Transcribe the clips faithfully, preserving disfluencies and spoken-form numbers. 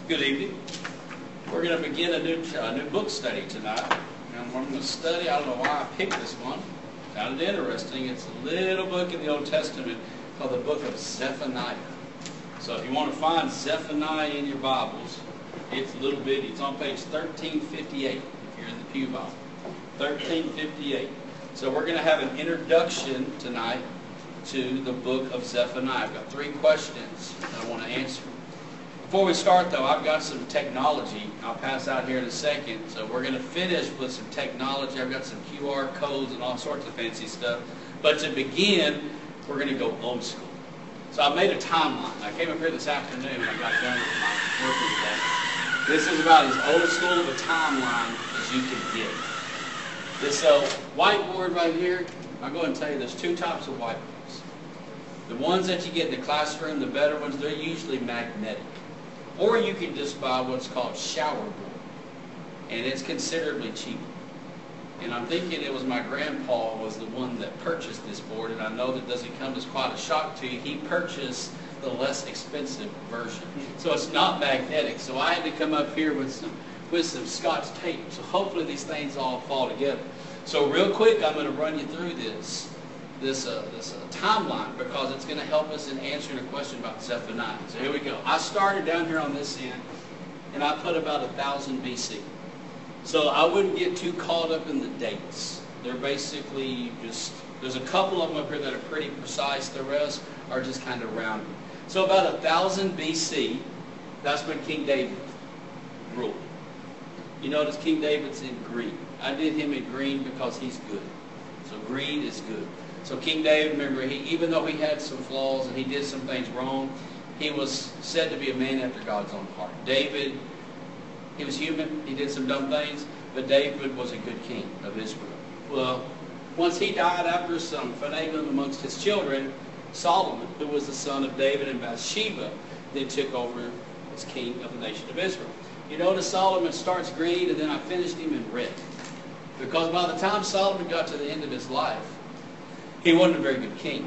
Good evening. We're going to begin a new, uh, new book study tonight. And I'm going to study, I don't know why I picked this one. Kind of interesting. It's a little book in the Old Testament called the book of Zephaniah. So if you want to find Zephaniah in your Bibles, it's a little bitty. It's on page thirteen fifty-eight if you're in the Pew Bible. thirteen fifty-eight. So we're going to have an introduction tonight to the book of Zephaniah. I've got three questions that I want to answer. Before we start, though, I've got some technology I'll pass out here in a second. So we're going to finish with some technology. I've got some Q R codes and all sorts of fancy stuff. But to begin, we're going to go old school. So I made a timeline. I came up here this afternoon and I got done with my work today. This is about as old school of a timeline as you can get. This uh, whiteboard right here, I'll go ahead and tell you there's two types of whiteboards. The ones that you get in the classroom, the better ones, they're usually magnetic. Or you can just buy what's called shower board. And it's considerably cheaper. And I'm thinking it was my grandpa was the one that purchased this board. And I know that doesn't come as quite a shock to you. He purchased the less expensive version. So it's not magnetic. So I had to come up here with some, with some Scotch tape. So hopefully these things all fall together. So real quick, I'm going to run you through this. this, uh, this uh, timeline because it's going to help us in answering a question about Zephaniah. So here we go. I started down here on this end and I put about one thousand B C. So I wouldn't get too caught up in the dates. They're basically just, there's a couple of them up here that are pretty precise. The rest are just kind of rounded. So about one thousand B C, that's when King David ruled. You notice King David's in green. I did him in green because he's good. So green is good. So King David, remember, he, even though he had some flaws and he did some things wrong, he was said to be a man after God's own heart. David, he was human, he did some dumb things, but David was a good king of Israel. Well, once he died after some finagling amongst his children, Solomon, who was the son of David and Bathsheba, then took over as king of the nation of Israel. You notice Solomon starts green and then I finished him in red. Because by the time Solomon got to the end of his life, he wasn't a very good king.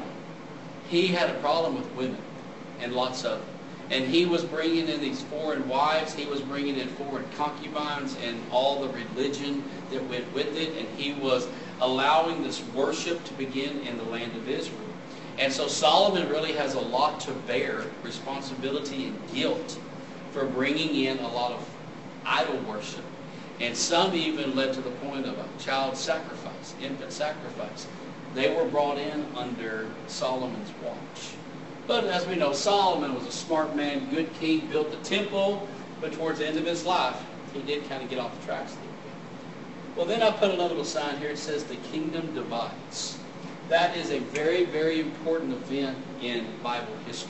He had a problem with women, and lots of them. And he was bringing in these foreign wives. He was bringing in foreign concubines and all the religion that went with it. And he was allowing this worship to begin in the land of Israel. And so Solomon really has a lot to bear, responsibility and guilt, for bringing in a lot of idol worship. And some even led to the point of a child sacrifice, infant sacrifice. They were brought in under Solomon's watch. But as we know, Solomon was a smart man, good king, built the temple, but towards the end of his life, he did kind of get off the tracks a little bit. Well, then I put another little sign here. It says the kingdom divides. That is a very, very important event in Bible history.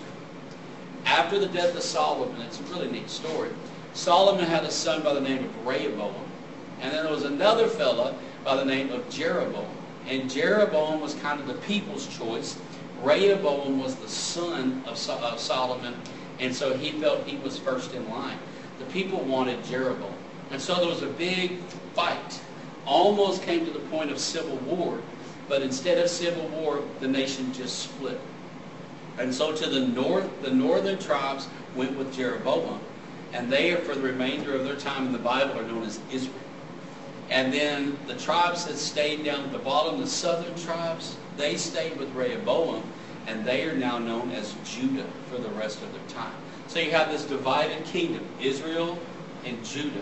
After the death of Solomon, it's a really neat story. Solomon had a son by the name of Rehoboam, and then there was another fella by the name of Jeroboam. And Jeroboam was kind of the people's choice. Rehoboam was the son of, so of Solomon, and so he felt he was first in line. The people wanted Jeroboam. And so there was a big fight. Almost came to the point of civil war, but instead of civil war, the nation just split. And so to the north, the northern tribes went with Jeroboam, and they, for the remainder of their time in the Bible, are known as Israel. And then the tribes that stayed down at the bottom, the southern tribes, they stayed with Rehoboam, and they are now known as Judah for the rest of their time. So you have this divided kingdom, Israel and Judah.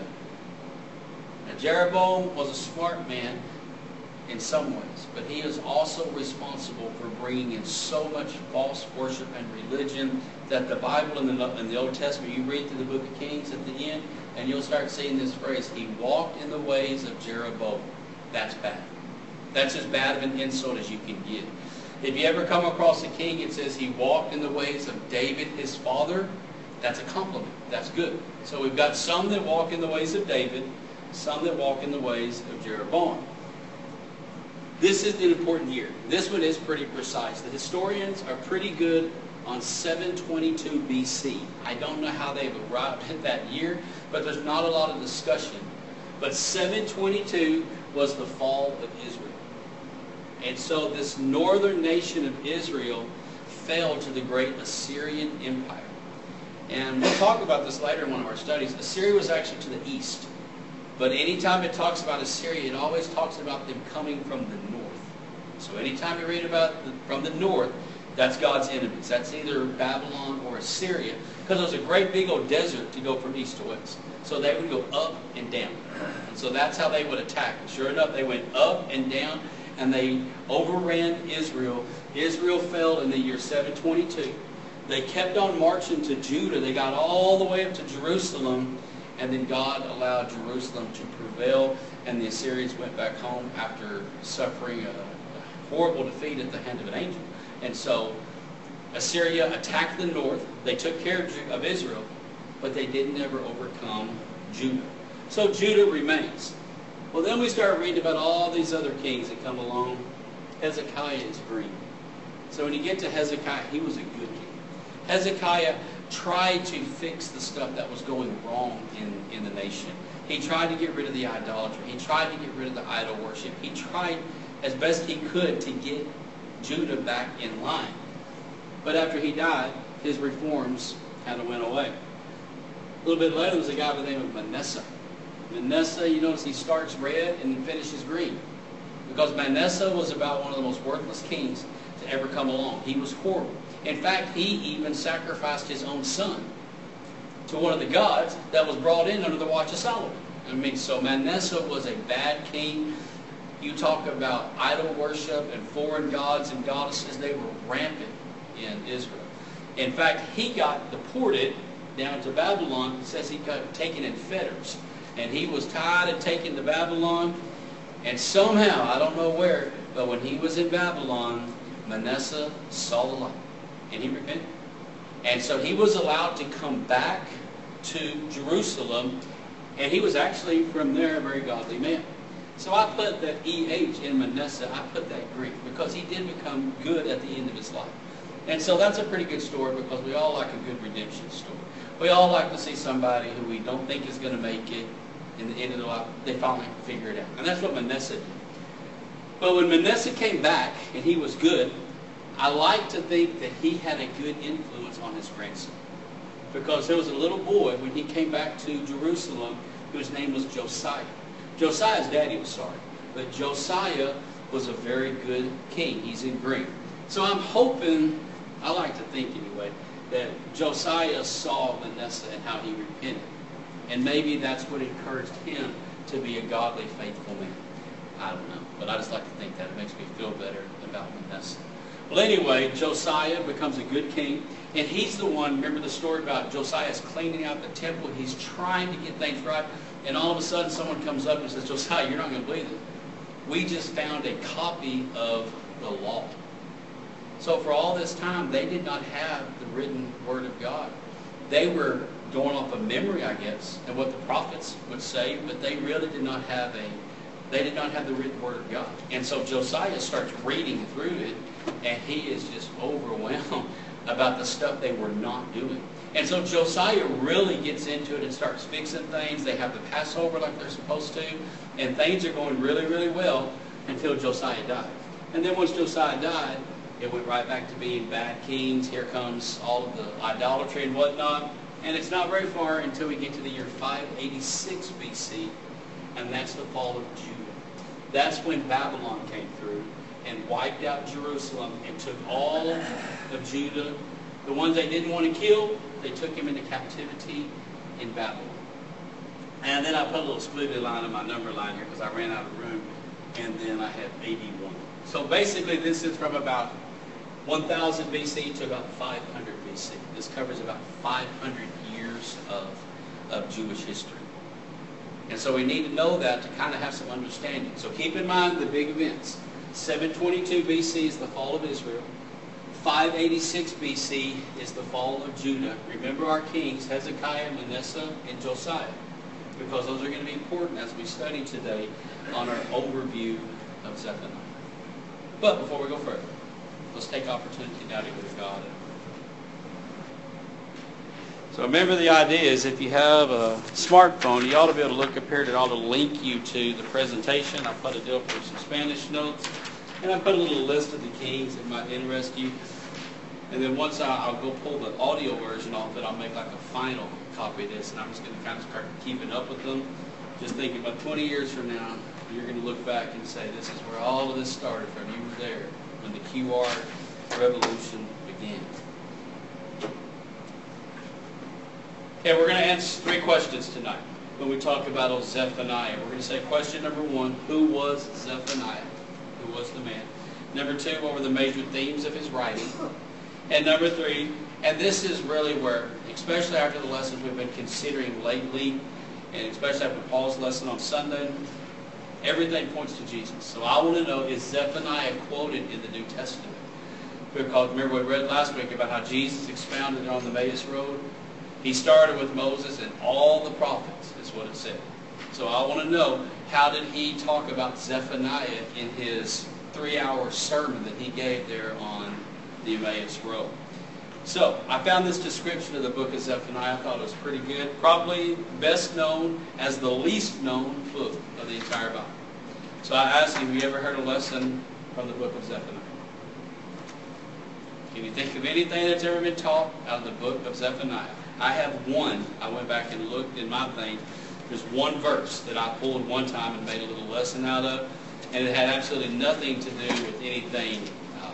Now Jeroboam was a smart man in some ways, but he is also responsible for bringing in so much false worship and religion that the Bible in the, in the Old Testament, you read through the book of Kings at the end, and you'll start seeing this phrase, he walked in the ways of Jeroboam. That's bad. That's as bad of an insult as you can get. If you ever come across a king, it says he walked in the ways of David, his father. That's a compliment. That's good. So we've got some that walk in the ways of David, some that walk in the ways of Jeroboam. This is an important year. This one is pretty precise. The historians are pretty good on seven twenty-two B C. I don't know how they've arrived at that year, but there's not a lot of discussion. But seven twenty-two was the fall of Israel. And so this northern nation of Israel fell to the great Assyrian Empire. And we'll talk about this later in one of our studies. Assyria was actually to the east. But anytime it talks about Assyria, it always talks about them coming from the north. So anytime you read about the, from the north, that's God's enemies. That's either Babylon or Assyria. Because it was a great big old desert to go from east to west. So they would go up and down. And so that's how they would attack. And sure enough, they went up and down, and they overran Israel. Israel fell in the year seven twenty-two. They kept on marching to Judah. They got all the way up to Jerusalem, and then God allowed Jerusalem to prevail, and the Assyrians went back home after suffering a horrible defeat at the hand of an angel. And so Assyria attacked the north. They took care of Israel, but they didn't ever overcome Judah. So Judah remains. Well, then we start reading about all these other kings that come along. Hezekiah is green. So when you get to Hezekiah, he was a good king. Hezekiah tried to fix the stuff that was going wrong in, in the nation. He tried to get rid of the idolatry. He tried to get rid of the idol worship. He tried as best he could to get Judah back in line. But after he died, his reforms kind of went away. A little bit later, there was a guy by the name of Manasseh. Manasseh, you notice he starts red and finishes green. Because Manasseh was about one of the most worthless kings to ever come along. He was horrible. In fact, he even sacrificed his own son to one of the gods that was brought in under the watch of Solomon. I mean, so Manasseh was a bad king. You talk about idol worship and foreign gods and goddesses, they were rampant in Israel. In fact, he got deported down to Babylon. It says he got taken in fetters. And he was tied and taken to Babylon. And somehow, I don't know where, but when he was in Babylon, Manasseh saw the light. And he repented. And so he was allowed to come back to Jerusalem. And he was actually from there a very godly man. So I put that E H in Manasseh, I put that green, because he did become good at the end of his life. And so that's a pretty good story, because we all like a good redemption story. We all like to see somebody who we don't think is going to make it, in the end of their life, they finally figure it out. And that's what Manasseh did. But when Manasseh came back, and he was good, I like to think that he had a good influence on his grandson. Because there was a little boy, when he came back to Jerusalem, whose name was Josiah. Josiah's daddy was sorry, but Josiah was a very good king. He's in green. So I'm hoping, I like to think anyway, that Josiah saw Manasseh and how he repented. And maybe that's what encouraged him to be a godly, faithful man. I don't know, but I just like to think that. It makes me feel better about Manasseh. Well, anyway, Josiah becomes a good king, and he's the one, remember the story about Josiah's cleaning out the temple. He's trying to get things right, and all of a sudden someone comes up and says, Josiah, you're not going to believe it. We just found a copy of the law. So for all this time, they did not have the written word of God. They were going off of memory, I guess, and what the prophets would say, but they really did not have a, they did not have the written word of God. And so Josiah starts reading through it, and he is just overwhelmed about the stuff they were not doing. And so Josiah really gets into it and starts fixing things. They have the Passover like they're supposed to, and things are going really, really well until Josiah died. And then once Josiah died, it went right back to being bad kings. Here comes all of the idolatry and whatnot. And it's not very far until we get to the year five eighty-six B C, and that's the fall of Judah. That's when Babylon came through and wiped out Jerusalem and took all of Judah. The ones they didn't want to kill, they took him into captivity in Babylon. And then I put a little squiggly line in my number line here because I ran out of room, and then I had eighty-one. So basically this is from about one thousand B C to about five hundred B C. This covers about five hundred years of, of Jewish history. And so we need to know that to kind of have some understanding. So keep in mind the big events. seven twenty-two B C is the fall of Israel. five eighty-six B C is the fall of Judah. Remember our kings, Hezekiah, Manasseh, and Josiah, because those are going to be important as we study today on our overview of Zephaniah. But before we go further, let's take opportunity now to go to God. So remember, the idea is if you have a smartphone, you ought to be able to look up here. It ought to link you to the presentation. I put a deal for some Spanish notes, and I put a little list of the kings that might interest you. And then once I, I'll go pull the audio version off it, I'll make like a final copy of this, and I'm just going to kind of start keeping up with them. Just thinking about twenty years from now, you're going to look back and say, this is where all of this started from. You were there when the Q R revolution began. Okay, we're going to answer three questions tonight when we talk about old Zephaniah. We're going to say question number one, who was Zephaniah? Who was the man? Number two, what were the major themes of his writing? And number three, and this is really where, especially after the lessons we've been considering lately, and especially after Paul's lesson on Sunday, everything points to Jesus. So I want to know, is Zephaniah quoted in the New Testament? Because remember we read last week about how Jesus expounded on the Emmaus Road? He started with Moses and all the prophets, is what it said. So I want to know, how did he talk about Zephaniah in his three-hour sermon that he gave there on the Emmaus Road? So I found this description of the book of Zephaniah. I thought it was pretty good. Probably best known as the least known book of the entire Bible. So I asked you, have you ever heard a lesson from the book of Zephaniah? Can you think of anything that's ever been taught out of the book of Zephaniah? I have one. I went back and looked in my thing. There's one verse that I pulled one time and made a little lesson out of, and it had absolutely nothing to do with anything uh,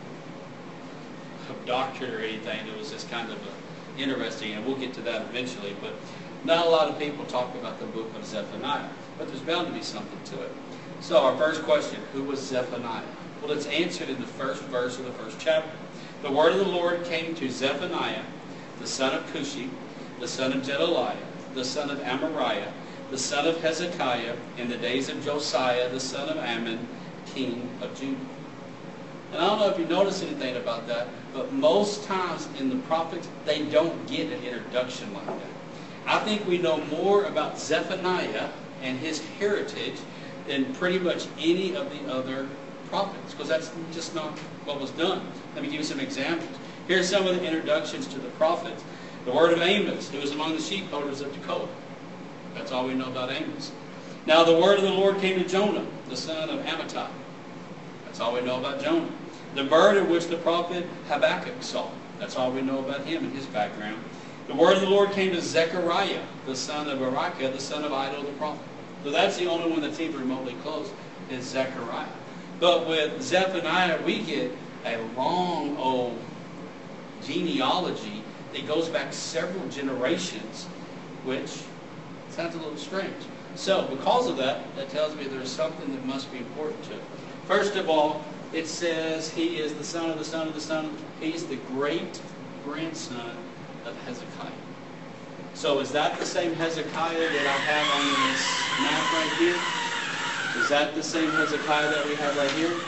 of doctrine or anything. It was just kind of a, interesting, and we'll get to that eventually. But not a lot of people talk about the book of Zephaniah, but there's bound to be something to it. So our first question, who was Zephaniah? Well, it's answered in the first verse of the first chapter. The word of the Lord came to Zephaniah, the son of Cushi, the son of Gedaliah, the son of Amariah, the son of Hezekiah, in the days of Josiah, the son of Ammon, king of Judah. And I don't know if you notice anything about that, but most times in the prophets, they don't get an introduction like that. I think we know more about Zephaniah and his heritage than pretty much any of the other prophets, because that's just not what was done. Let me give you some examples. Here's some of the introductions to the prophets. The word of Amos, who was among the sheepholders of Tekoa. That's all we know about Amos. Now the word of the Lord came to Jonah, the son of Amittai. That's all we know about Jonah. The bird of which the prophet Habakkuk saw. That's all we know about him and his background. The word of the Lord came to Zechariah, the son of Berechiah, the son of Iddo the prophet. So that's the only one that's even remotely close, is Zechariah. But with Zephaniah, we get a long old genealogy that goes back several generations, which sounds a little strange. So, because of that, that tells me there's something that must be important to it. First of all, it says he is the son of the son of the son. He's the great-grandson of Hezekiah. So, is that the same Hezekiah that I have on this map right here? Is that the same Hezekiah that we have right here?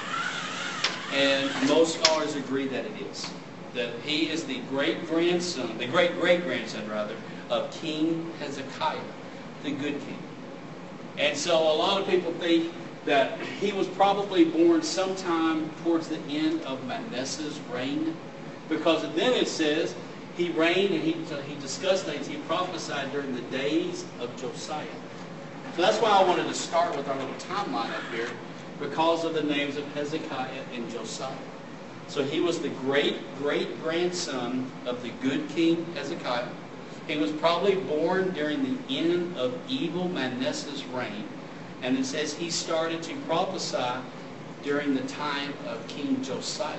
And most scholars agree that it is. That he is the great-grandson, the great-great-grandson, rather, of King Hezekiah, the good king. And so a lot of people think that he was probably born sometime towards the end of Manasseh's reign, because then it says he reigned and he, he discussed things, he prophesied during the days of Josiah. So that's why I wanted to start with our little timeline up here, because of the names of Hezekiah and Josiah. So he was the great-great-grandson of the good king Hezekiah. He was probably born during the end of evil Manasseh's reign. And it says he started to prophesy during the time of King Josiah.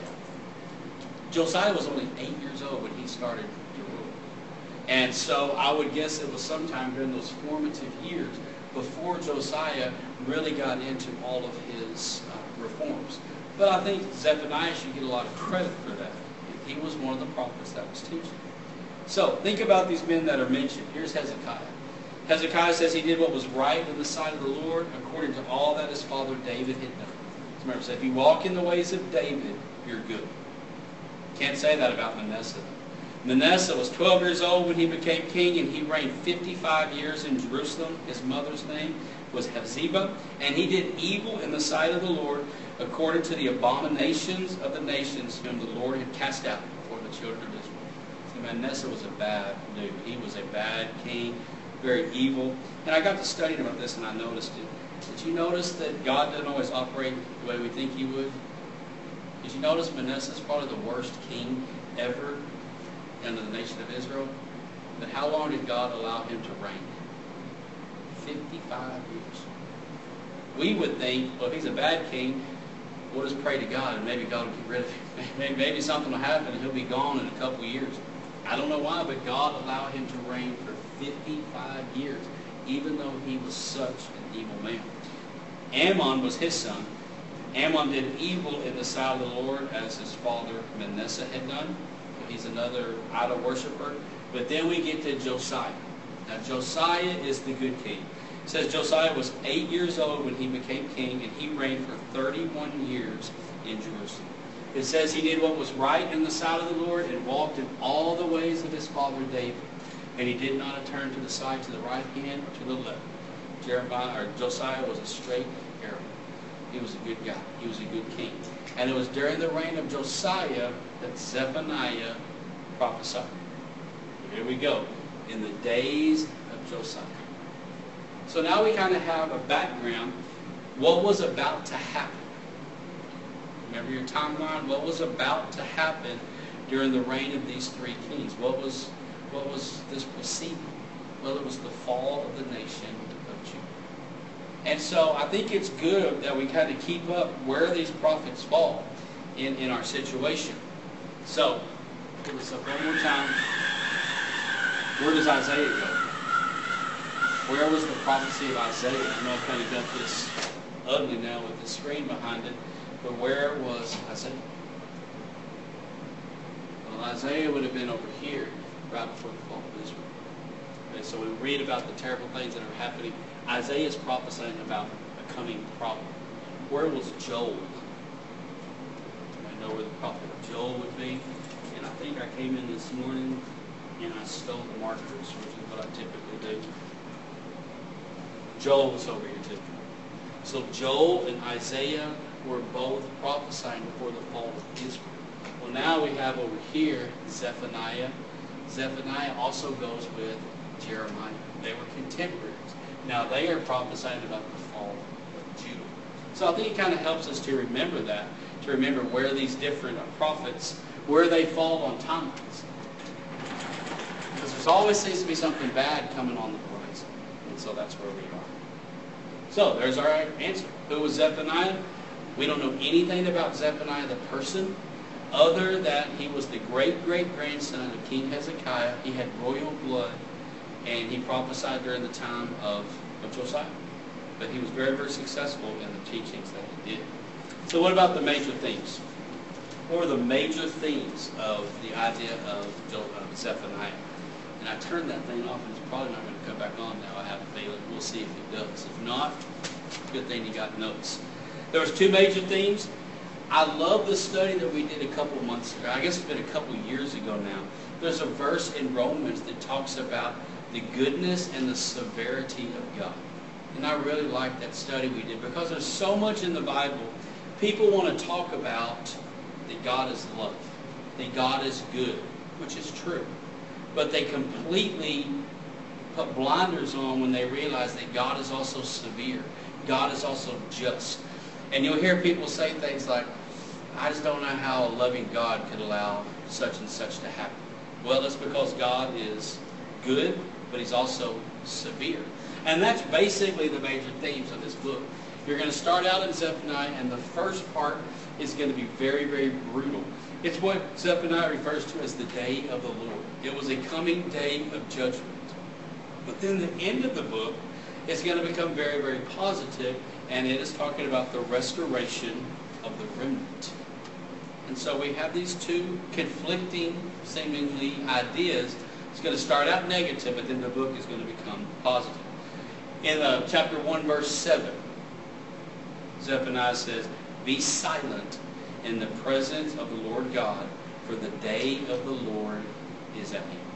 Josiah was only eight years old when he started to rule. And so I would guess it was sometime during those formative years before Josiah really got into all of his uh, reforms. But I think Zephaniah should get a lot of credit for that. He was one of the prophets that was teaching. So, think about these men that are mentioned. Here's Hezekiah. Hezekiah says he did what was right in the sight of the Lord, according to all that his father David had done. Remember, so if you walk in the ways of David, you're good. Can't say that about Manasseh. Manasseh was twelve years old when he became king, and he reigned fifty-five years in Jerusalem. His mother's name was Hephzibah, and he did evil in the sight of the Lord, according to the abominations of the nations whom the Lord had cast out before the children of Israel. See, Manasseh was a bad dude. He was a bad king, very evil. And I got to studying about this, and I noticed it. Did you notice that God doesn't always operate the way we think he would? Did you notice Manasseh is probably the worst king ever under the nation of Israel. But how long did God allow him to reign? fifty-five years. We would think, well, if he's a bad king, we'll just pray to God and maybe God will get rid of him. Maybe something will happen and he'll be gone in a couple of years. I don't know why, but God allowed him to reign for fifty-five years, even though he was such an evil man. Ammon was his son. Ammon did evil in the sight of the Lord as his father Manasseh had done. He's another idol worshiper. But then we get to Josiah. Now Josiah is the good king. It says Josiah was eight years old when he became king, and he reigned for thirty-one years in Jerusalem. It says he did what was right in the sight of the Lord and walked in all the ways of his father David. And he did not turn to the side, to the right hand, or to the left. Jeremiah, or Josiah was a straight arrow. He was a good guy. He was a good king. And it was during the reign of Josiah that Zephaniah prophesied. Here we go. In the days of Josiah. So now we kind of have a background. What was about to happen? Remember your timeline? What was about to happen during the reign of these three kings? What was, what was this preceding? Well, it was the fall of the nation of Judah. And so I think it's good that we kind of keep up where these prophets fall in, in our situation. So, put this up one more time. Where does Isaiah go? Where was the prophecy of Isaiah? I know I've kind of got this ugly now with the screen behind it, but where was Isaiah? Well, Isaiah would have been over here right before the fall of Israel. Okay, so we read about the terrible things that are happening. Isaiah is prophesying about a coming problem. Where was Joel? I know where the prophet Joel would be. And I think I came in this morning and I stole the markers, which is what I typically do. Joel was over here too. So Joel and Isaiah were both prophesying before the fall of Israel. Well, now we have over here Zephaniah. Zephaniah also goes with Jeremiah. They were contemporaries. Now they are prophesying about the fall of Judah. So I think it kind of helps us to remember that, to remember where these different prophets, where they fall on timelines. Because there's always seems to be something bad coming on the horizon. And so that's where we are. So there's our answer. Who was Zephaniah? We don't know anything about Zephaniah the person, other than he was the great-great-grandson of King Hezekiah. He had royal blood, and he prophesied during the time of, of Josiah. But he was very, very successful in the teachings that he did. So what about the major themes? What are the major themes of the idea of, of Zephaniah? And I turned that thing off, and it's probably not going to come back on now, I have a feeling. We'll see if it does. If not, good thing you got notes. There was two major themes. I love the study that we did a couple of months ago. I guess it's been a couple of years ago now. There's a verse in Romans that talks about the goodness and the severity of God. And I really like that study we did, because there's so much in the Bible. People want to talk about that God is love, that God is good, which is true. But they completely put blinders on when they realize that God is also severe. God is also just. And you'll hear people say things like, I just don't know how a loving God could allow such and such to happen. Well, it's because God is good, but He's also severe. And that's basically the major themes of this book. You're going to start out in Zephaniah, and the first part is going to be very, very brutal. It's what Zephaniah refers to as the day of the Lord. It was a coming day of judgment. But then the end of the book is going to become very, very positive, and it is talking about the restoration of the remnant. And so we have these two conflicting, seemingly, ideas. It's going to start out negative, but then the book is going to become positive. In uh, chapter one, verse seven, Zephaniah says, "Be silent in the presence of the Lord God, for the day of the Lord is at hand."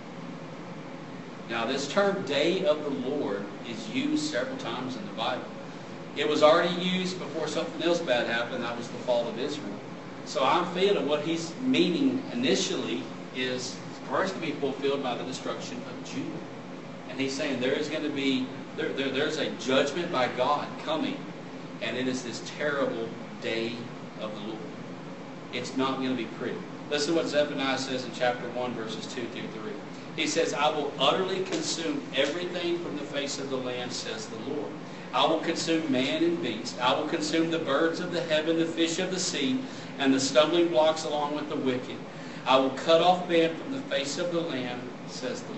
Now, this term, day of the Lord, is used several times in the Bible. It was already used before something else bad happened, that was the fall of Israel. So I'm feeling what he's meaning initially is first to be fulfilled by the destruction of Judah. And he's saying there is going to be, there, there, there's a judgment by God coming, and it is this terrible day of the Lord. It's not going to be pretty. Listen to what Zephaniah says in chapter one, verses two through three. He says, I will utterly consume everything from the face of the land, says the Lord. I will consume man and beast. I will consume the birds of the heaven, the fish of the sea, and the stumbling blocks along with the wicked. I will cut off man from the face of the land, says the Lord.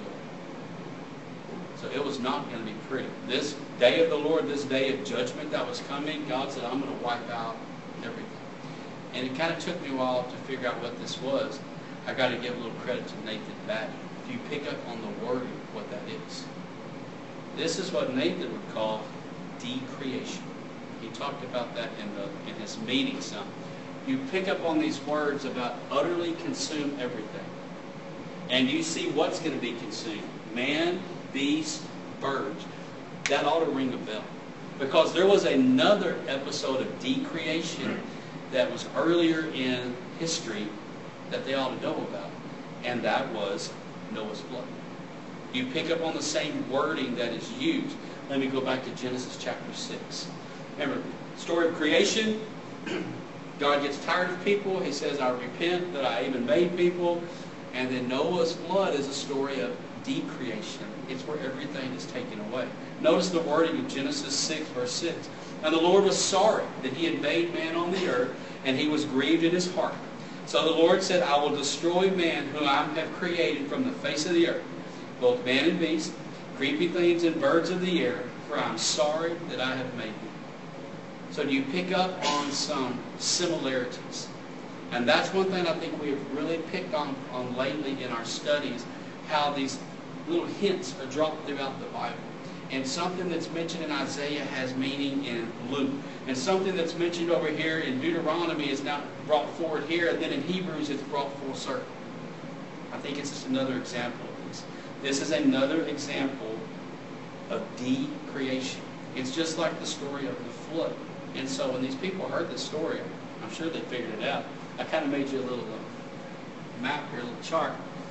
So it was not going to be pretty. This day of the Lord, this day of judgment that was coming, God said, I'm going to wipe out everything. And it kind of took me a while to figure out what this was. I got to give a little credit to Nathan Batty. If you pick up on the wording of what that is. This is what Nathan would call decreation. He talked about that in the in his meeting some. You pick up on these words about utterly consume everything. And you see what's going to be consumed. Man, beast, birds. That ought to ring a bell. Because there was another episode of decreation that was earlier in history that they ought to know about. And that was Noah's flood. You pick up on the same wording that is used. Let me go back to Genesis chapter six. Remember, story of creation. God gets tired of people. He says, I repent that I even made people. And then Noah's flood is a story of decreation. It's where everything is taken away. Notice the wording of Genesis six, verse six. And the Lord was sorry that he had made man on the earth, and he was grieved in his heart. So the Lord said, I will destroy man whom I have created from the face of the earth, both man and beast, creepy things and birds of the air, for I am sorry that I have made them. So do you pick up on some similarities? And that's one thing I think we have really picked on, on lately in our studies, how these little hints are dropped throughout the Bible. And something that's mentioned in Isaiah has meaning in Luke. And something that's mentioned over here in Deuteronomy is now brought forward here, and then in Hebrews it's brought full circle. I think it's just another example of this. This is another example of decreation. It's just like the story of the flood. And so when these people heard this story, I'm sure they figured it out. I kind of made you a little uh, map here, a little chart.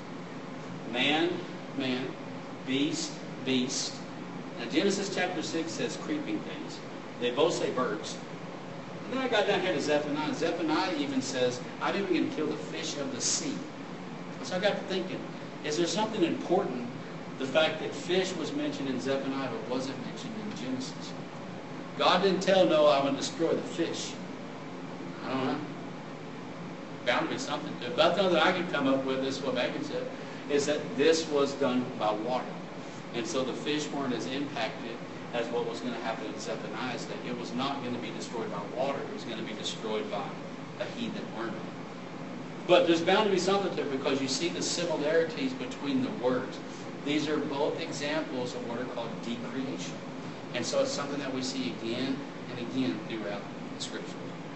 Man, man, beast, beast. Now Genesis chapter six says creeping things. They both say birds. And then I got down here to Zephaniah. Zephaniah even says, I'm even going to kill the fish of the sea. So I got to thinking, is there something important, the fact that fish was mentioned in Zephaniah but wasn't mentioned in Genesis? God didn't tell Noah, I'm going to destroy the fish. I don't know. Bound to be something to it. But nothing that I could come up with, this is what Megan said, is that this was done by water. And so the fish weren't as impacted as what was going to happen in Zephaniah's day. It was not going to be destroyed by water. It was going to be destroyed by a heathen army. But there's bound to be something to it because you see the similarities between the words. These are both examples of what are called decreation. And so it's something that we see again and again throughout the Scripture.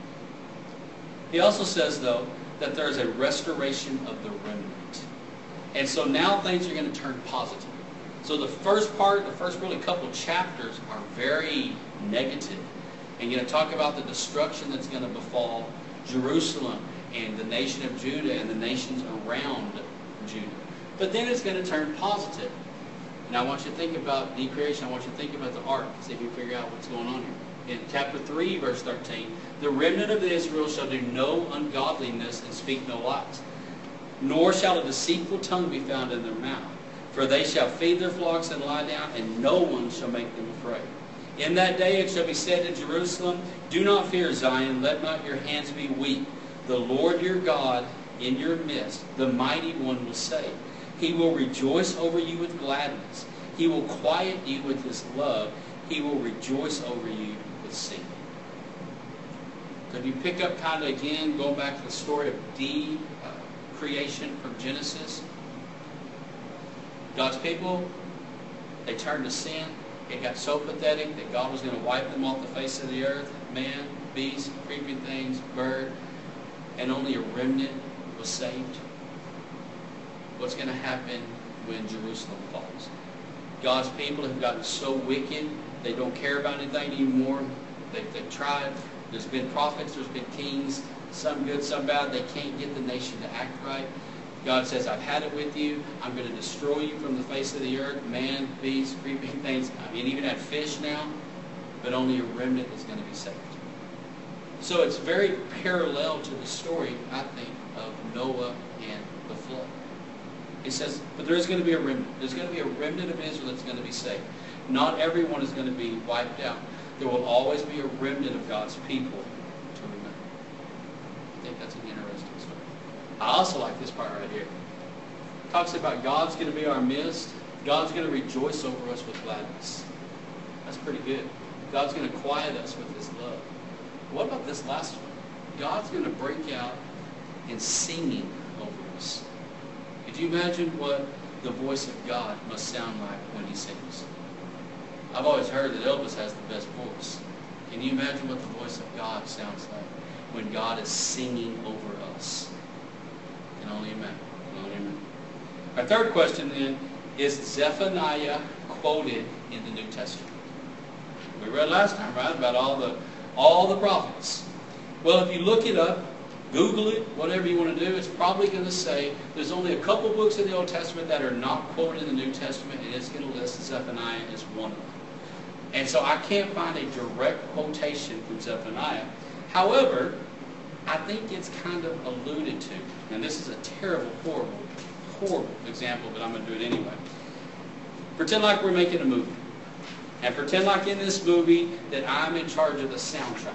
He also says, though, that there is a restoration of the remnant. And so now things are going to turn positive. So the first part, the first really couple chapters are very negative. And you're going to talk about the destruction that's going to befall Jerusalem and the nation of Judah and the nations around Judah. But then it's going to turn positive. And I want you to think about decreation. I want you to think about the ark. See if you figure out what's going on here. In chapter three, verse thirteen, the remnant of Israel shall do no ungodliness and speak no lies, nor shall a deceitful tongue be found in their mouth. For they shall feed their flocks and lie down, and no one shall make them afraid. In that day it shall be said to Jerusalem, do not fear, Zion, let not your hands be weak. The Lord your God in your midst, the mighty one, will save. He will rejoice over you with gladness. He will quiet you with his love. He will rejoice over you with singing. So if you pick up kind of again, going back to the story of de-creation from Genesis, God's people, they turned to sin. It got so pathetic that God was going to wipe them off the face of the earth. Man, beast, creeping things, bird, and only a remnant was saved. What's going to happen when Jerusalem falls? God's people have gotten so wicked, they don't care about anything anymore. They, they've tried. There's been prophets, there's been kings, some good, some bad. They can't get the nation to act right. God says, I've had it with you. I'm going to destroy you from the face of the earth. Man, beast, creeping things. I mean, even had fish now, but only a remnant is going to be saved. So it's very parallel to the story, I think, of Noah and the flood. He says, but there is going to be a remnant. There's going to be a remnant of Israel that's going to be saved. Not everyone is going to be wiped out. There will always be a remnant of God's people to remain. I think that's an interesting story. I also like this part right here. It talks about God's going to be our midst. God's going to rejoice over us with gladness. That's pretty good. God's going to quiet us with His love. What about this last one? God's going to break out in singing over us. Could you imagine what the voice of God must sound like when He sings? I've always heard that Elvis has the best voice. Can you imagine what the voice of God sounds like when God is singing over us? Can only imagine. Can only imagine. Our third question then, is Zephaniah quoted in the New Testament? We read last time, right, about all the all the prophets. Well, if you look it up, Google it, whatever you want to do, it's probably going to say there's only a couple books in the Old Testament that are not quoted in the New Testament, and it's going to list Zephaniah as one of them. And so I can't find a direct quotation from Zephaniah. However, I think it's kind of alluded to. And this is a terrible, horrible, horrible example, but I'm going to do it anyway. Pretend like we're making a movie. And pretend like in this movie that I'm in charge of the soundtrack.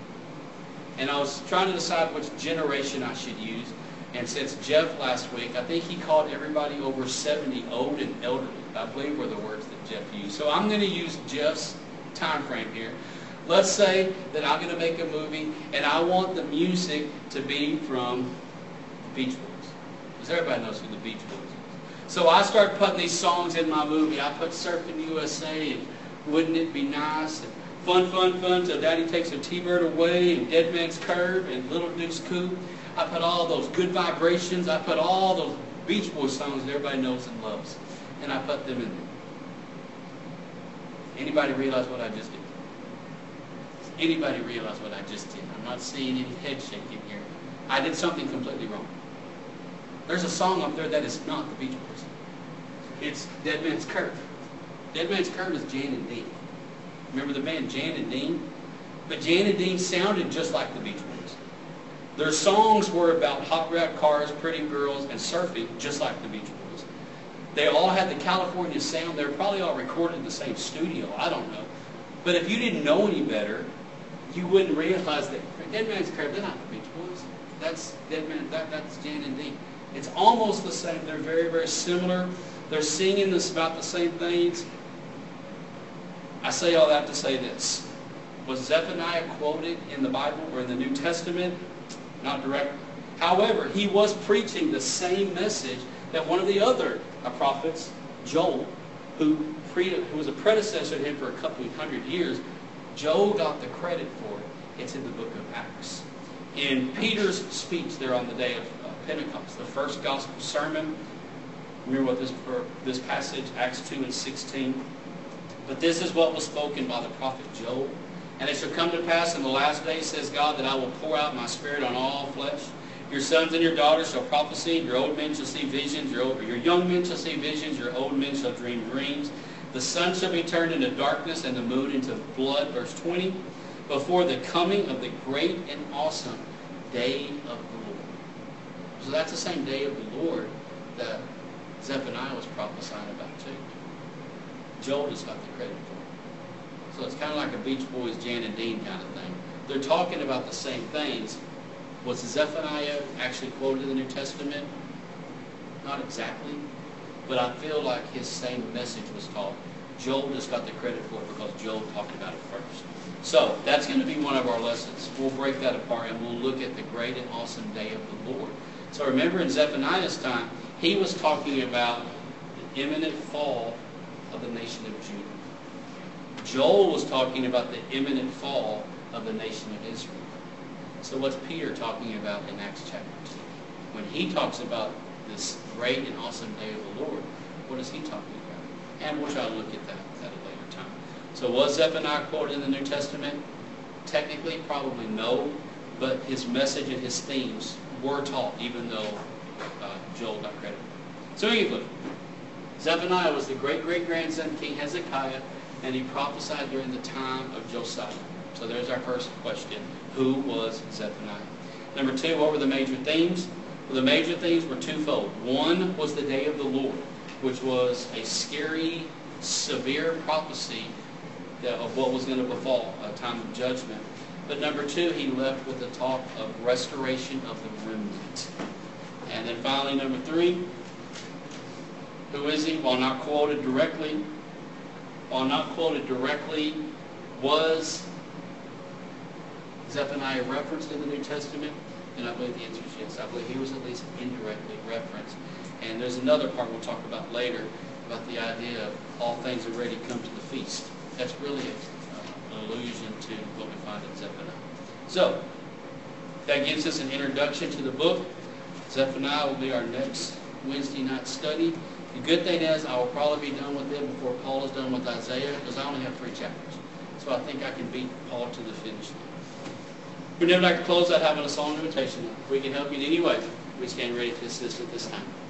And I was trying to decide which generation I should use. And since Jeff last week, I think he called everybody over seventy old and elderly. I believe were the words that Jeff used. So I'm going to use Jeff's time frame here. Let's say that I'm going to make a movie and I want the music to be from the Beach Boys. Because everybody knows who the Beach Boys is. So I start putting these songs in my movie. I put Surfing U S A and Wouldn't It Be Nice and Fun, Fun, Fun Till Daddy Takes a T-Bird Away and Dead Man's Curve and Little Deuce Coupe. I put all those Good Vibrations. I put all those Beach Boys songs that everybody knows and loves. And I put them in there. Anybody realize what I just did? Does anybody realize what I just did? I'm not seeing any head shaking here. I did something completely wrong. There's a song up there that is not the Beach Boys. It's Dead Man's Curve. Dead Man's Curve is Jan and Dean. Remember the band Jan and Dean? But Jan and Dean sounded just like the Beach Boys. Their songs were about hot rod cars, pretty girls, and surfing, just like the Beach Boys. They all had the California sound. They were probably all recorded in the same studio. I don't know. But if you didn't know any better, you wouldn't realize that Dead Man's Curve, they're not the Beach Boys. That's Dead Man. That, that's Jan and Dean. It's almost the same. They're very, very similar. They're singing this about the same things. I say all that to say this. Was Zephaniah quoted in the Bible or in the New Testament? Not directly. However, he was preaching the same message that one of the other uh, prophets, Joel, who, pre who was a predecessor to him for a couple of hundred years, Joel got the credit for it. It's in the book of Acts. In Peter's speech there on the day of uh, Pentecost, the first gospel sermon, remember what this, for this passage, Acts two and sixteen. But this is what was spoken by the prophet Joel. And it shall come to pass in the last days, says God, that I will pour out my spirit on all flesh. Your sons and your daughters shall prophesy, your old men shall see visions, your, old, your young men shall see visions, your old men shall dream dreams. The sun shall be turned into darkness and the moon into blood. Verse twenty. Before the coming of the great and awesome day of the Lord. So that's the same day of the Lord that Zephaniah was prophesying about too. Joel just got the credit for it. So it's kind of like a Beach Boys, Jan and Dean kind of thing. They're talking about the same things. Was Zephaniah actually quoted in the New Testament? Not exactly. But I feel like his same message was taught. Joel just got the credit for it because Joel talked about it first. So that's going to be one of our lessons. We'll break that apart and we'll look at the great and awesome day of the Lord. So remember in Zephaniah's time, he was talking about the imminent fall of the nation of Judah. Joel was talking about the imminent fall of the nation of Israel. So what's Peter talking about in Acts chapter two? When he talks about this great and awesome day of the Lord, what is he talking about? And we'll try to look at that at a later time. So was Zephaniah quoted in the New Testament? Technically, probably no, but his message and his themes were taught, even though uh, Joel got credit. So anyway, Zephaniah was the great-great-grandson of King Hezekiah, and he prophesied during the time of Josiah. So there's our first question. Who was Zephaniah? Number two, what were the major themes? Well, the major themes were twofold. One was the day of the Lord, which was a scary, severe prophecy of what was going to befall, a time of judgment. But number two, he left with the talk of restoration of the remnant. And then finally, number three, who is he? While not quoted directly, while not quoted directly, was Zephaniah referenced in the New Testament? And I believe the answer is yes. I believe he was at least indirectly referenced. And there's another part we'll talk about later about the idea of all things are ready to come to the feast. That's really a, uh, an allusion to what we find in Zephaniah. So, that gives us an introduction to the book. Zephaniah will be our next Wednesday night study. The good thing is I will probably be done with it before Paul is done with Isaiah, because I only have three chapters. So I think I can beat Paul to the finish line. We'd never like to close out having a song invitation. If we can help you in any way, we stand ready to assist at this time.